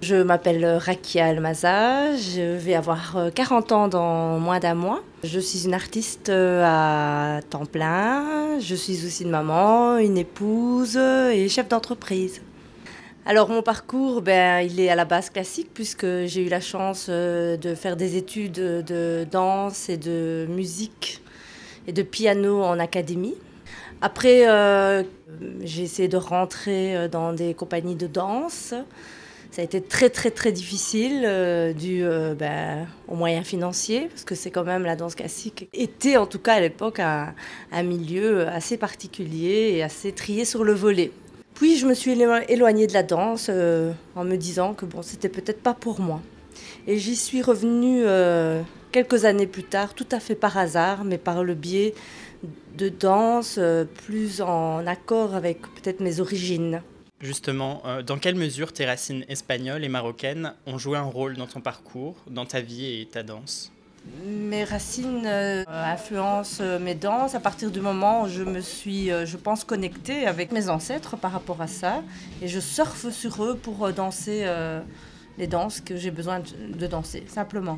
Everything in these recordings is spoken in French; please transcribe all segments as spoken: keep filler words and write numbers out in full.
Je m'appelle Rakia Almaza, je vais avoir quarante ans dans moins d'un mois. Je suis une artiste à temps plein, je suis aussi une maman, une épouse et chef d'entreprise. Alors mon parcours, ben, il est à la base classique puisque j'ai eu la chance de faire des études de danse et de musique et de piano en académie. Après, euh, j'ai essayé de rentrer dans des compagnies de danse. Ça a été très très très difficile euh, dû euh, ben, aux moyens financiers parce que c'est quand même la danse classique était en tout cas à l'époque un, un milieu assez particulier et assez trié sur le volet. Puis je me suis éloignée de la danse euh, en me disant que bon, c'était peut-être pas pour moi. Et j'y suis revenue euh, quelques années plus tard, tout à fait par hasard, mais par le biais de danse euh, plus en accord avec peut-être mes origines. Justement, euh, dans quelle mesure tes racines espagnoles et marocaines ont joué un rôle dans ton parcours, dans ta vie et ta danse ? Mes racines euh, influencent mes danses à partir du moment où je me suis, euh, je pense, connectée avec mes ancêtres par rapport à ça. Et je surfe sur eux pour euh, danser euh, les danses que j'ai besoin de, de danser, simplement.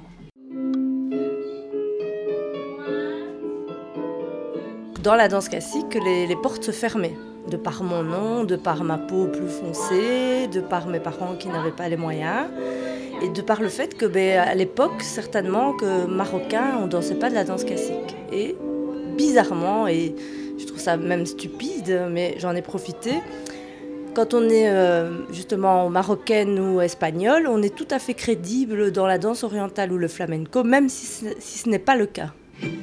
Dans la danse classique, les, les portes se fermaient. De par mon nom, de par ma peau plus foncée, de par mes parents qui n'avaient pas les moyens. Et de par le fait que, ben, à l'époque, certainement, que Marocains, on ne dansait pas de la danse classique. Et bizarrement, et je trouve ça même stupide, mais j'en ai profité, quand on est euh, justement marocaine ou espagnole, on est tout à fait crédible dans la danse orientale ou le flamenco, même si ce, si ce n'est pas le cas.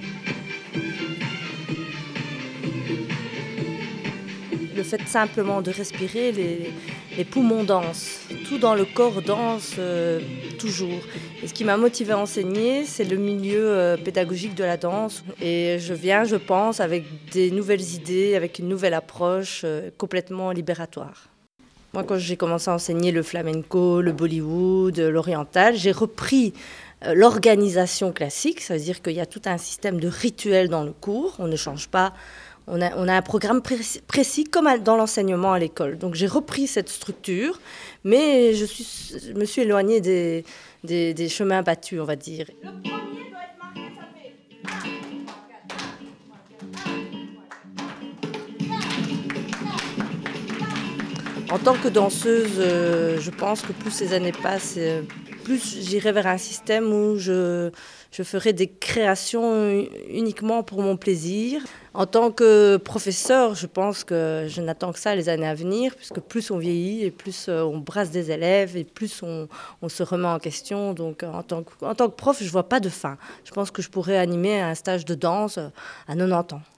Le fait simplement de respirer, les, les poumons dansent, tout dans le corps danse euh, toujours. Et ce qui m'a motivée à enseigner, c'est le milieu euh, pédagogique de la danse. Et je viens, je pense, avec des nouvelles idées, avec une nouvelle approche euh, complètement libératoire. Moi, quand j'ai commencé à enseigner le flamenco, le Bollywood, l'oriental, j'ai repris euh, l'organisation classique, ça veut dire qu'il y a tout un système de rituels dans le cours, on ne change pas. On a, on a un programme précis, précis comme dans l'enseignement à l'école. Donc j'ai repris cette structure, mais je, suis, je me suis éloignée des, des, des chemins battus, on va dire. Le premier doit être marqué, ça fait un. En tant que danseuse, euh, je pense que plus ces années passent, euh, plus j'irai vers un système où je, je ferai des créations uniquement pour mon plaisir. En tant que professeur, je pense que je n'attends que ça les années à venir, puisque plus on vieillit et plus on brasse des élèves et plus on, on se remet en question. Donc en tant que, en tant que prof, je ne vois pas de fin. Je pense que je pourrais animer un stage de danse à quatre-vingt-dix ans.